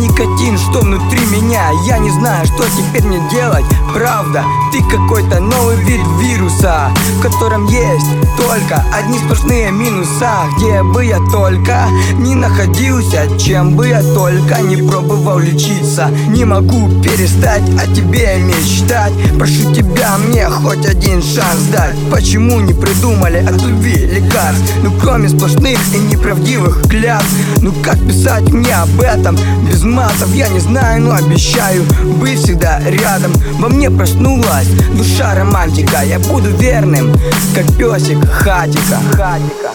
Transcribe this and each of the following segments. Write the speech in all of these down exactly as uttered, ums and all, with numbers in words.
никотин, что внутри меня. Я не знаю, что теперь мне делать. Правда, ты какой-то новый вид вируса, в котором есть только одни сплошные минуса. Где бы я только не находился, чем бы я только не пробовал лечиться, не могу перестать о тебе мечтать. Прошу тебя мне хоть один шанс дать. Почему не придумали от любви лекарств? Ну кроме сплошных и неправдивых клятв. Ну как писать мне об этом без матов? Я не знаю, но обещаю быть всегда рядом. Во мне проснулась душа романтика. Я буду верным, как песик Хатика. Хатика.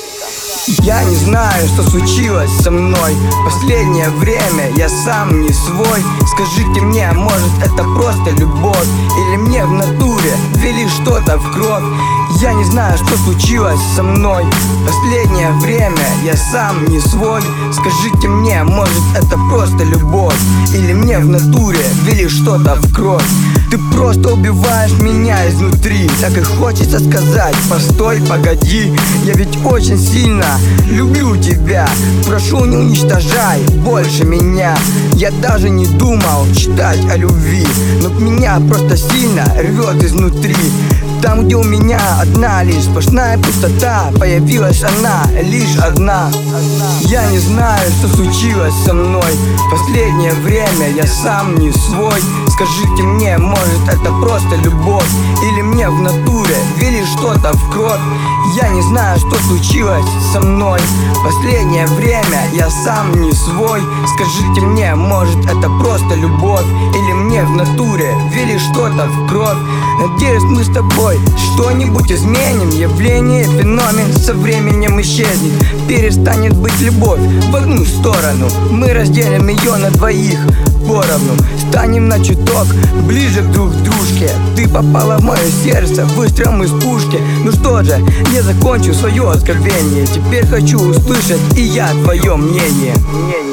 Я не знаю, что случилось со мной. Последнее время я сам не свой. Скажите мне, может это просто любовь, или мне в натуре ввели что-то в кровь? Я не знаю, что случилось со мной. Последнее время я сам не свой. Скажите мне, может это просто любовь, или мне в натуре ввели что-то в кровь? Ты просто убиваешь меня изнутри. Так и хочется сказать: постой, погоди. Я ведь очень сильно люблю тебя. Прошу, не уничтожай больше меня. Я даже не думал читать о любви, но меня просто сильно рвет изнутри. Там, где у меня одна лишь сплошная пустота, появилась она лишь одна. Я не знаю, что случилось со мной. Последнее время я сам не свой. Скажите мне, может это просто любовь, или мне в натуре ввели что-то в кровь? Я не знаю, что случилось со мной. Последнее время я сам не свой. Скажите мне, может это просто любовь, или мне в натуре ввели что-то в кровь? Надеюсь, мы с тобой что-нибудь изменим. Явление, феномен со временем исчезнет. Перестанет быть любовь в одну сторону. Мы разделим ее на двоих поровну. Станем на чуток ближе друг к дружке. Ты попала в мое сердце выстрелом из пушки. Ну что же, я закончу свое откровение. Теперь хочу услышать и я твое мнение. мнение.